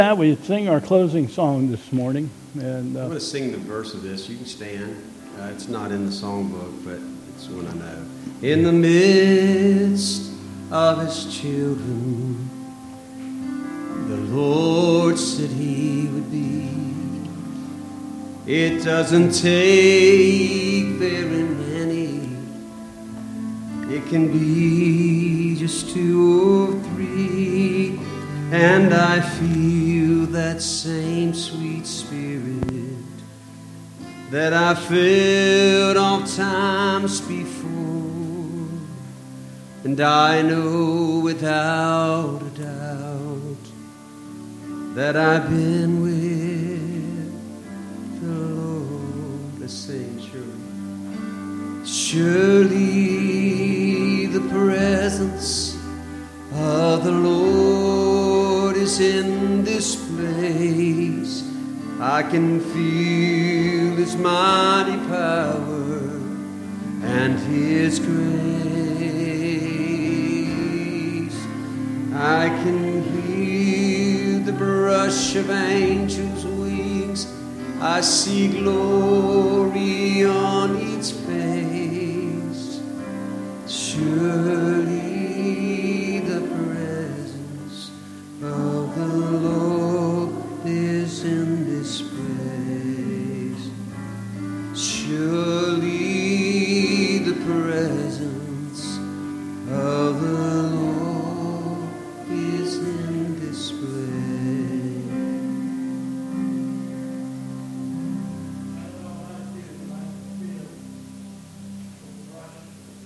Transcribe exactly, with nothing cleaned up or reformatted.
that, we sing our closing song this morning. And uh, I'm going to sing the verse of this. You can stand. Uh, it's not in the songbook, but it's one I know. In the midst of his children, the Lord said he would be. It doesn't take very many. It can be just two or three. And I feel that same sweet spirit that I felt oft times before. And I know without a doubt that I've been with the Lord. Let's sing, surely. Surely the presence of the Lord is in this place. I can feel his mighty power and his grace. I can hear the brush of angels' wings. I see glory on each face. Surely the presence of the Lord is in this place. Surely the presence of the